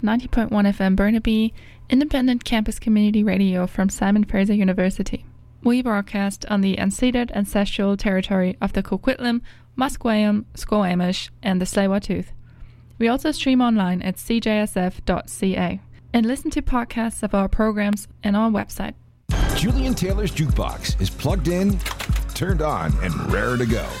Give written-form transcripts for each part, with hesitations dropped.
90.1 FM Burnaby, independent campus community radio from Simon Fraser University. We broadcast on the unceded ancestral territory of the Coquitlam, Musqueam, Squamish, and the Tsleil-Waututh. We also stream online at cjsf.ca and listen to podcasts of our programs on our website. Julian Taylor's Jukebox is plugged in, turned on, and raring to go.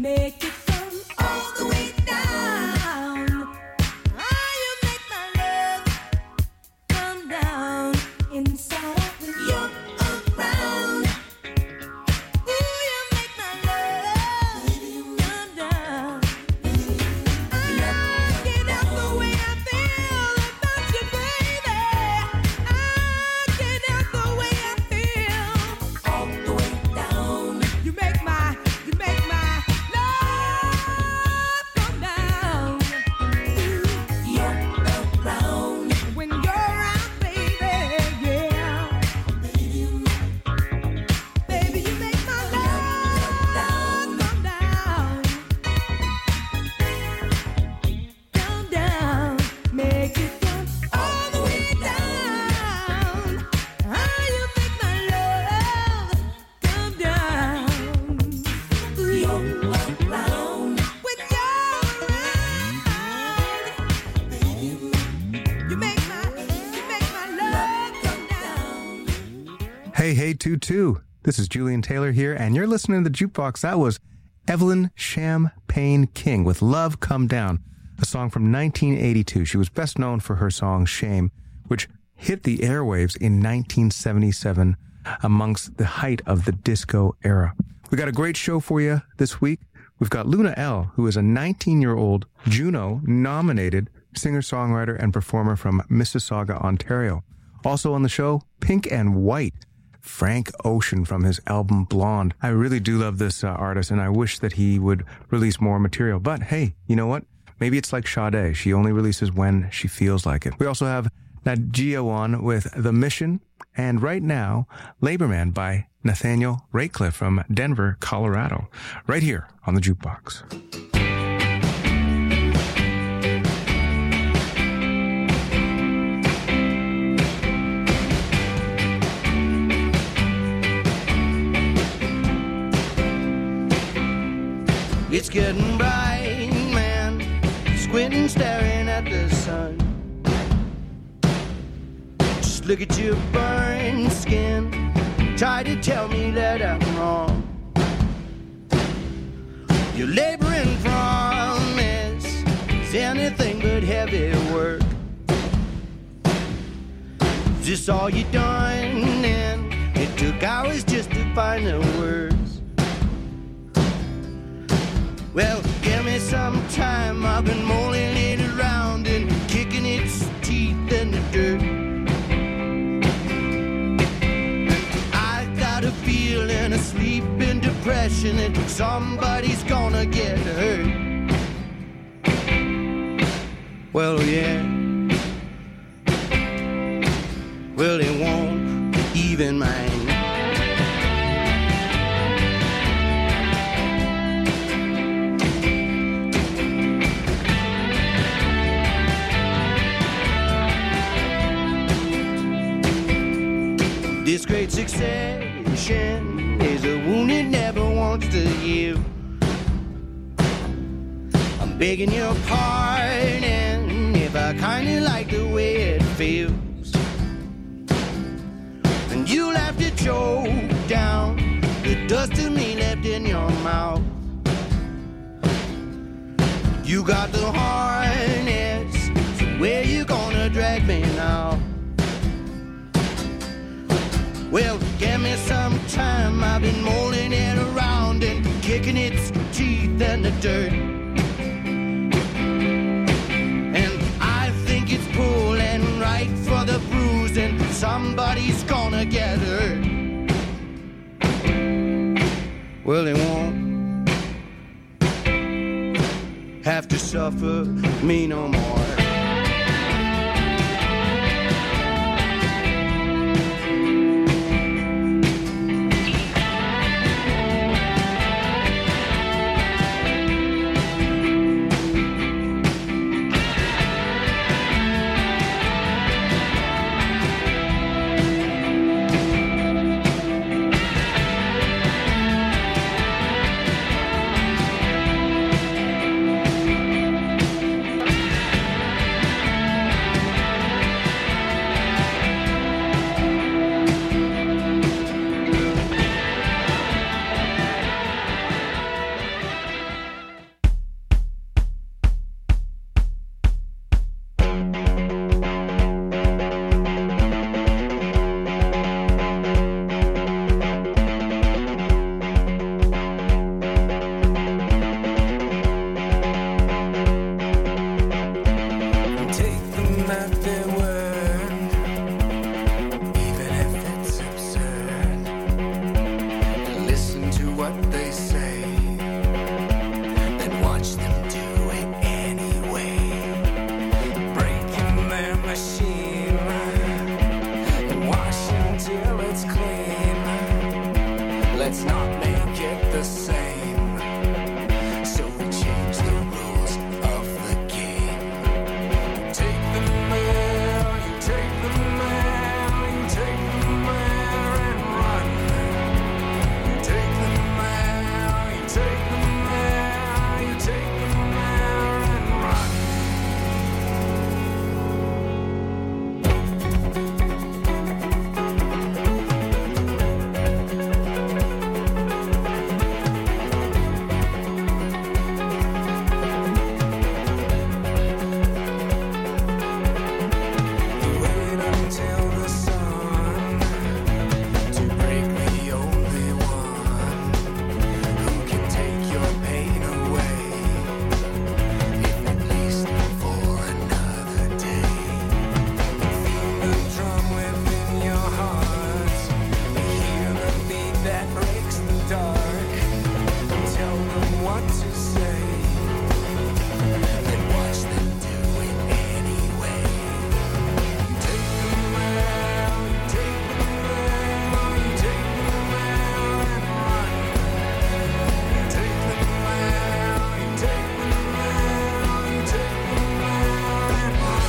make it come all the way down. Ah, you make my love come down inside out when you're around. Ooh, you make my love come down. I can't help the way I feel about you, baby. I can't help the way I feel all the way down. You make my love come down. You're around when you're around, baby. Yeah, baby, you make my love come down. Come down, make it come all the way down. Ah, you make my love come down. You're around when you're around. You make my love come down. Hey, hey, 2-2. This is Julian Taylor here, and you're listening to the Jukebox. That was Evelyn Champagne King with Love Come Down, a song from 1982. She was best known for her song Shame, which hit the airwaves in 1977 amongst the height of the disco era. We got a great show for you this week. We've got Luna L., who is a 19-year-old Juno-nominated singer-songwriter and performer from Mississauga, Ontario. Also on the show, Pink and White, Frank Ocean from his album Blonde. I really do love this artist, and I wish that he would release more material. But hey, you know what? Maybe it's like Sade. She only releases when she feels like it. We also have Nadia on with The Mission, and right now, Labor Man by Nathaniel Ratcliffe from Denver, Colorado, right here on the Jukebox. It's getting bright, man, squinting, staring at the sun. Just look at your burned skin, try to tell me that I'm wrong. Your laboring promise is anything but heavy work. Is this all you done? And it took hours just to find the words. Well, give me some time, I've been mulling it around and kicking its teeth in the dirt. I got a feeling, a sleeping depression, that somebody's gonna get hurt. Well, yeah. Well, it won't even mind. This great succession is a wound it never wants to heal. I'm begging your pardon if I kinda like the way it feels. And you'll have to choke down the dust of me left in your mouth. You got the harness, so where you gonna drag me now? Well, give me some time, I've been mulling it around and kicking its teeth in the dirt. And I think it's pulling right for the bruise, and somebody's gonna get hurt. Well, it won't have to suffer me no more. they say, then watch them do it anyway. Breaking their machine and wash until it's clean. Let's not make it the same, so we change the rules of the game. Take the mail, you take the mail, you take the mail and run. You take the mail, you take the mail, you take the mail and run. You wait until the sun to break the only one who can take your pain away, if at least for another day. Feel the drum within your heart, hear the beat that breaks the dark. Tell them what to say, then watch them do it anyway. You take the mail, you take the mail, you take the mail and run. You take the mail, you take the mail, you take the mail and run.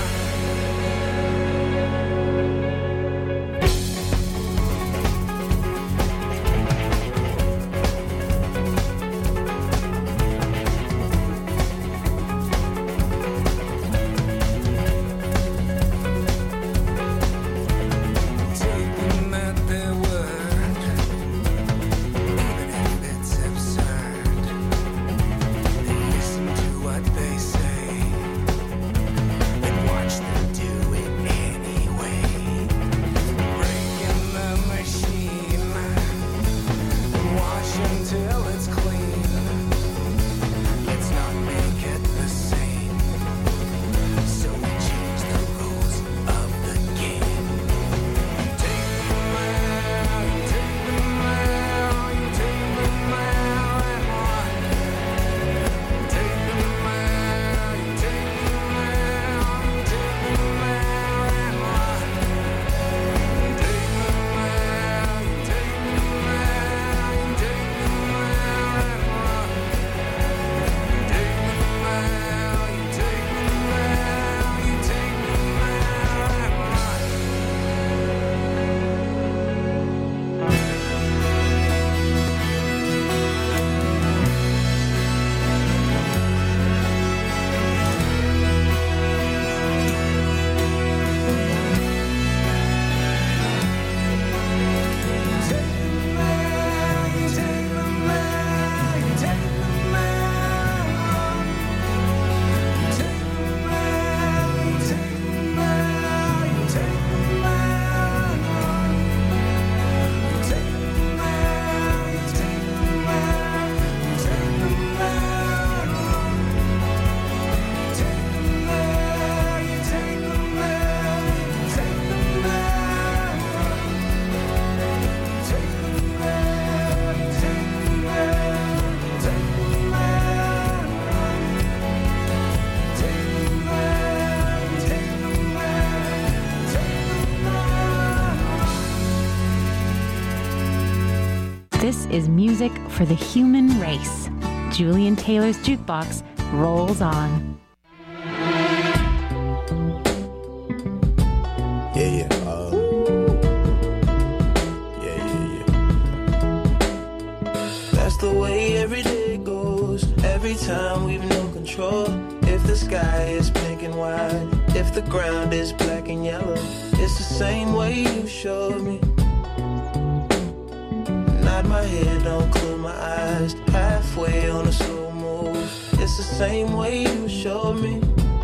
Take them at their word, even if it's absurd. Listen to what they say, and watch them do it anyway. Breaking the machine, and wash until it's clean. Let's not make it the same, so we change the rules of the game. Take the mail, you take the mail, you take the mail and run. Take the mail, you take the mail, you take the mail and run. Take the mail, you take the mail, you take the mail and run. Take the mail, you take the mail, you take the mail and run. Take the mail, you take the mail, you take the mail and run. Take the mail, you take the mail, you take the mail and run. Take the mail, you take the mail, you take the mail and run. Take the mail, you take the mail, you take the mail and run. Take the mail, you take the mail, you take the mail and run. Take the mail, you take the mail, you take the mail and run. This is music for the human race. Julian Taylor's Jukebox rolls on. Yeah. That's the way every day goes. Every time we've no control. If the sky is pink and white, if the ground is black and yellow, it's the same way you showed me. Nod my head, don't close my eyes. Halfway on a slow move. It's the same way you showed me.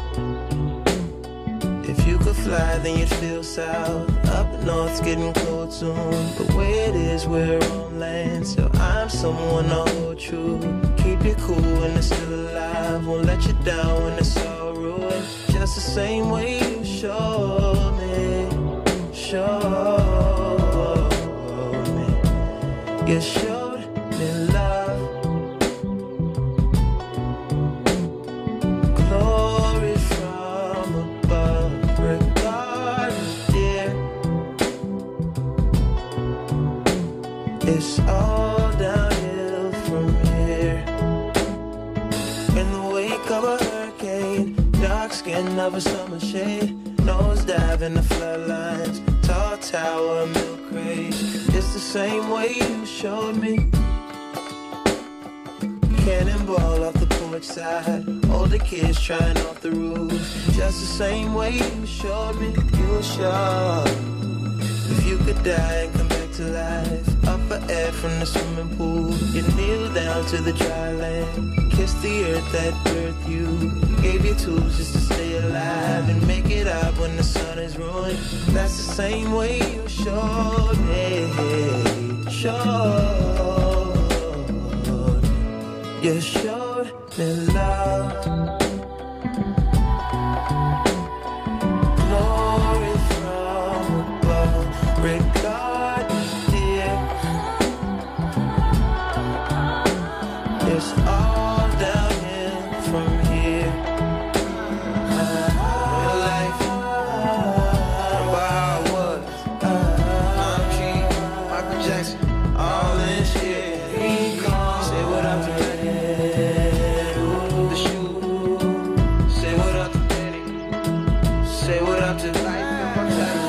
If you could fly, then you'd feel south. Up north's getting cold soon. The way it is, we're on land, so I'm someone to hold true. Keep you cool when it's still alive. Won't let you down when it's all ruined. Just the same way you showed me. Showed me. You showed me love skin of a summer shade. Nosedive in the floodlines. Tall tower, milk crate. It's the same way you showed me. Cannonball off the porch side. Older kids trying off the roof. Just the same way you showed me. You were sure. If you could die and come back to life, up for air from the swimming pool, you kneel down to the dry land, kiss the earth that birthed you, gave you tools just to stay alive and make it up when the sun is ruined. That's the same way you showed me, you showed me love. Glory from above, regard, dear. It's all downhill from here. Real life, about how it was. I'm King, Michael Jackson, all in shit. Say what up to Betty, the shoe. Say what up to Betty. Say what up to life and mortality.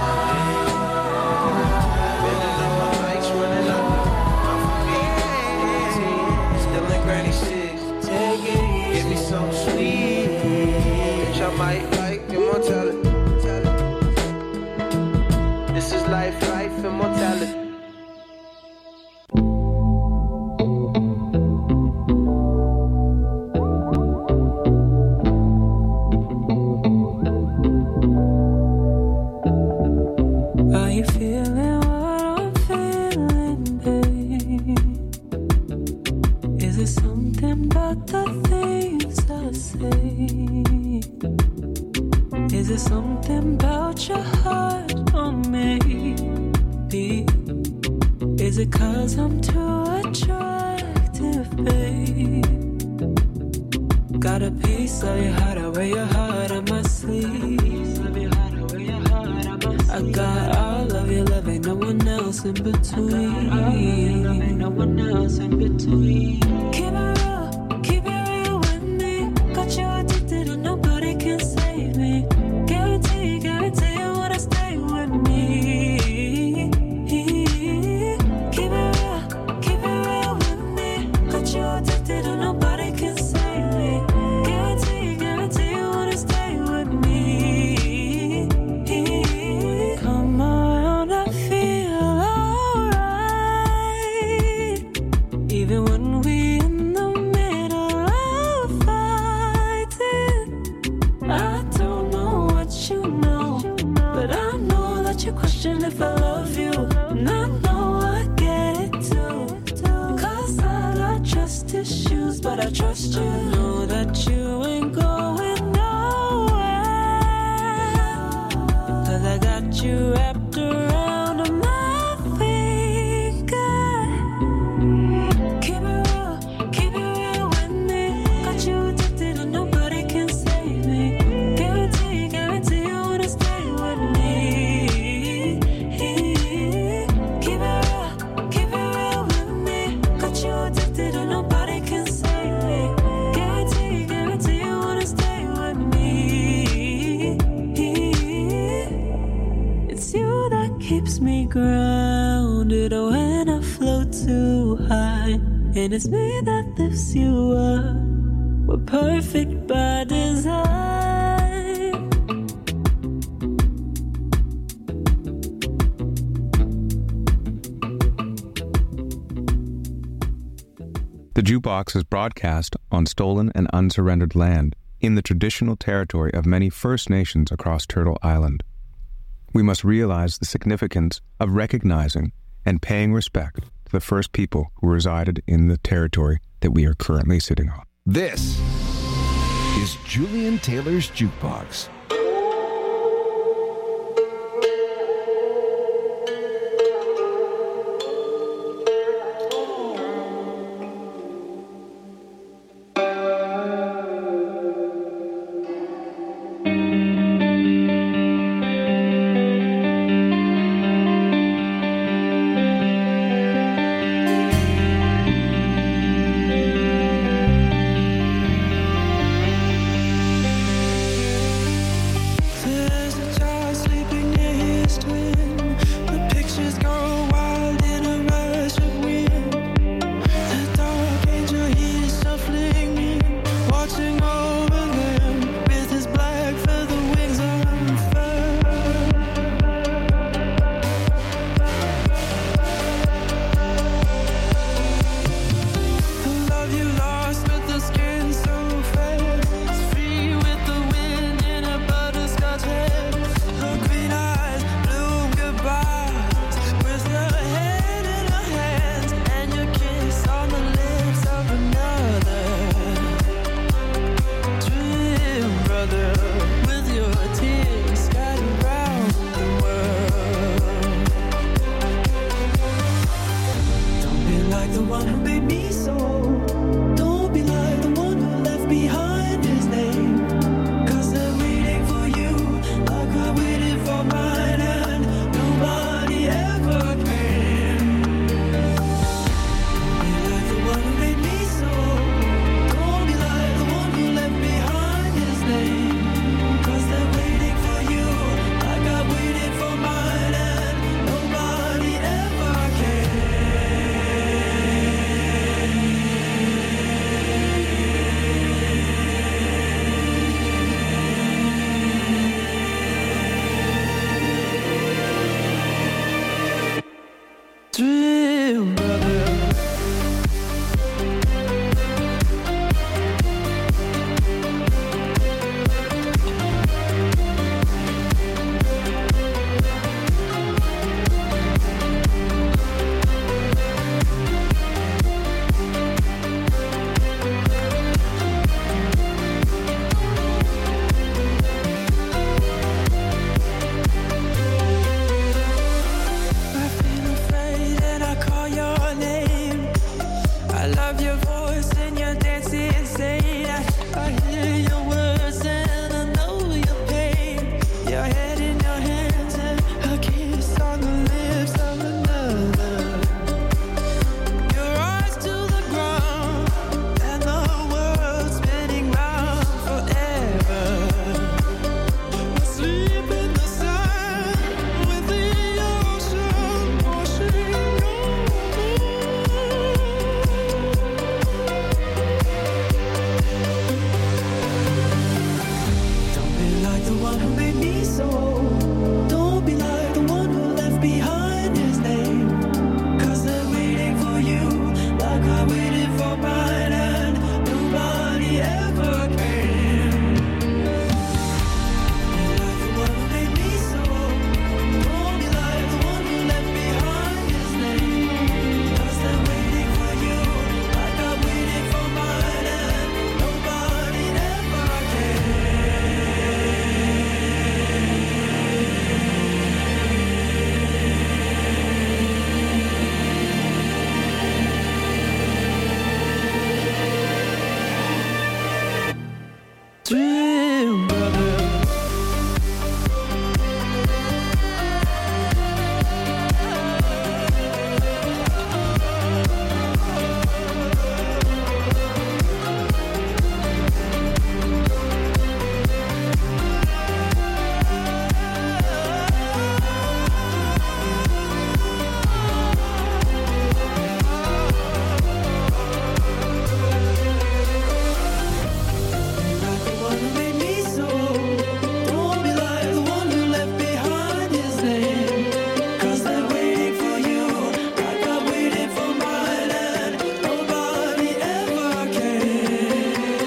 Bending up my bikes, running up. I'm from 18, still in granny 6. Take it easy, give me something sweet. Bitch, I might like immortality. This is life, life, immortality. Are you feeling what I'm feeling, babe? Is it something about the things I say? Is it something about your heart or maybe? Is it 'cause I'm too attractive, babe? Got a piece of your heart, I wear your heart on my sleeve. I got all of your love, ain't no one else in between. Ain't no one else in between. Keep it real with me. Got you addicted and nobody can save me. Guarantee you wanna stay with me. Keep it real with me. Got you addicted and nobody can save me. Guarantee you wanna stay with me. Come around, I feel alright. Even when we in the middle of fighting. I don't know what you know, but I know that you question if I love you. And I know I get it too. 'Cause I got trust issues, but I trust you. I know that you ain't going nowhere. 'Cause I got you wrapped around my finger. Keep it real with me. Got you addicted and nobody can save me. Guarantee you wanna stay with me. Keep it real with me. Got you addicted and nobody can save me. Guarantee you wanna stay with me. It's you that keeps me grounded when I float too high. And it's me that lifts you up. We're perfect by design. The Jukebox is broadcast on stolen and unsurrendered land in the traditional territory of many First Nations across Turtle Island. We must realize the significance of recognizing and paying respect to the first people who resided in the territory that we are currently sitting on. This is Julian Taylor's Jukebox. love your voice and your dancing say that I hear your words and I know your pain. Your head in your hands and a kiss on the lips of another. Your eyes to the ground and the world spinning round forever. Asleep in the sand with the ocean washing Don't be like the one who made me so. Don't be like the one who left behind his name. 'Cause they're waiting for you like I waited for mine and nobody ever came. Don't be like the one who made me so. Don't be like the one who left behind his name. 'Cause they're waiting for you like I waited for mine and nobody ever Dream brother. Like the one who made me so. Don't be like the one who left behind his name. 'Cause they're waiting for you like I waited for mine and nobody ever came.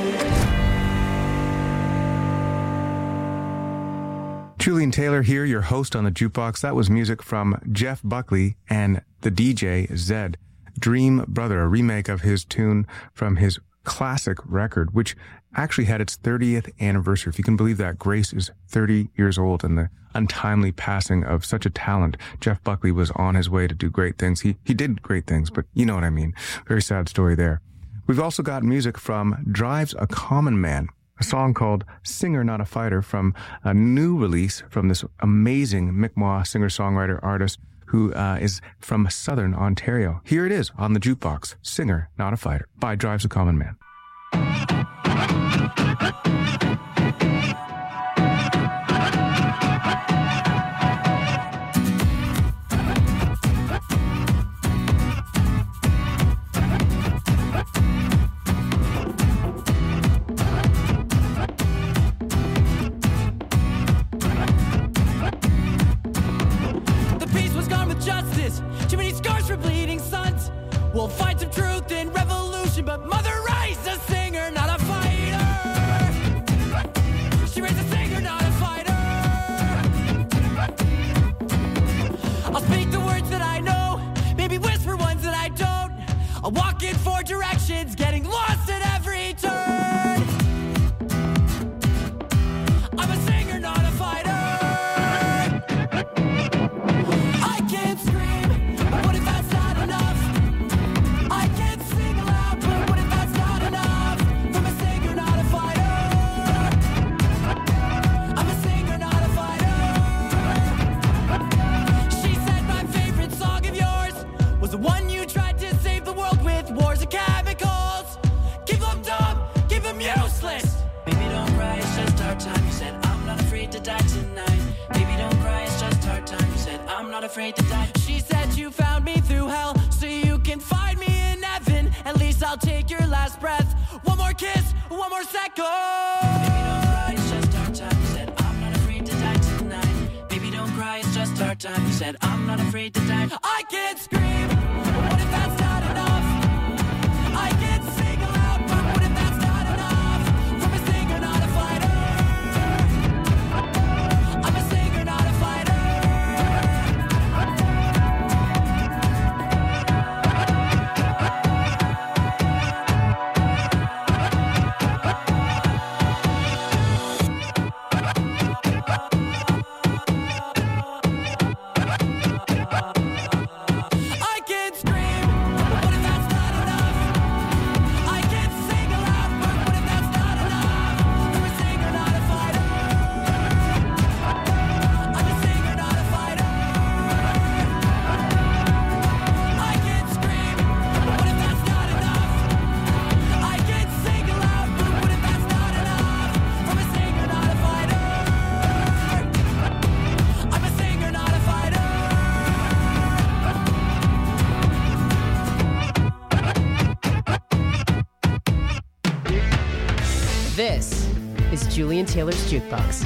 Julian Taylor here, your host on the Jukebox. That was music from Jeff Buckley and the DJ Zed. Dream Brother, a remake of his tune from his classic record, which actually had its 30th anniversary. If you can believe that, Grace is 30 years old, and the untimely passing of such a talent. Jeff Buckley was on his way to do great things. He did great things, but you know what I mean. Very sad story there. We've also got music from Drives a Common Man, a song called Singer Not a Fighter from a new release from this amazing Mi'kmaq singer-songwriter artist who is from Southern Ontario. Here it is on the Jukebox, Singer Not a Fighter by Drives a Common Man. The peace was gone with justice. Too many scars for bleeding sons. We'll find some truth in revolution, but Mother raised a singer, not a fighter. She raised a singer, not a fighter. I'll speak the words that I know, maybe whisper ones that I don't. I'll walk in four directions, getting lost at every turn. I'm a singer, not a fighter. I can't scream, but what if that's not enough? I can't sing aloud, but what if that's not enough? I'm a singer, not a fighter. I'm a singer, not a fighter. She said my favorite song of yours was the one you tried to save the world with. Wars of chemicals. Keep them dumb, keep them useless. Baby, don't cry, it's just our time. You said I'm not afraid to die tonight. Baby, don't cry, it's just our time. You said I'm not afraid to die. She said you found me through hell, so you can find me in heaven. At least I'll take your last breath. One more kiss, one more second. Baby, don't cry, it's just our time. You said I'm not afraid to die tonight. Baby, don't cry, it's just our time. You said I'm not afraid to die. I can't scream, but what if that's not enough? I can't sing aloud, but what if that's not enough? From a singer, not a fighter. I'm a singer, not a fighter. This is Julian Taylor's Jukebox.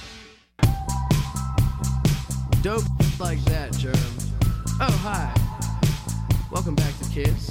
Dope like that, Jerem. Oh, hi. Welcome back to Kids.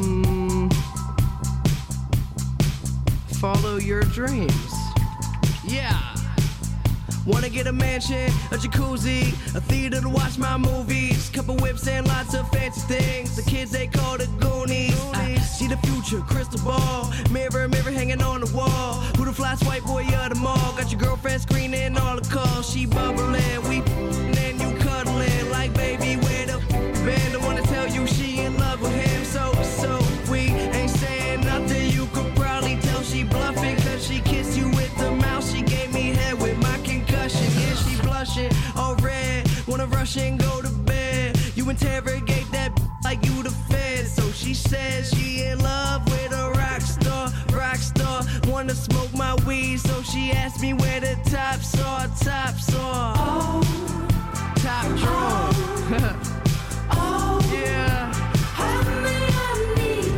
Follow your dreams. Yeah. Wanna get a mansion, a jacuzzi, a theater to watch my movies, couple whips and lots of fancy things. The kids they call the Goonies. I see the future, crystal ball, mirror, mirror hanging on the wall. Who the fly white boy of the mall? Got your girlfriend screening all the calls. She bubbling, we and you cuddling like baby where the band. Don't wanna tell you she in love with him, so we ain't saying nothing. You could probably tell she bluffing, cause she kissed you with the mouth. She gave me head with my concussion. Yeah, she blushing, all red. Wanna rush and go to bed. You interrogate that like you the fed. So she says she in love with a rock star. Wanna smoke my weed, so she asked me where the tops are. Oh, top drawer.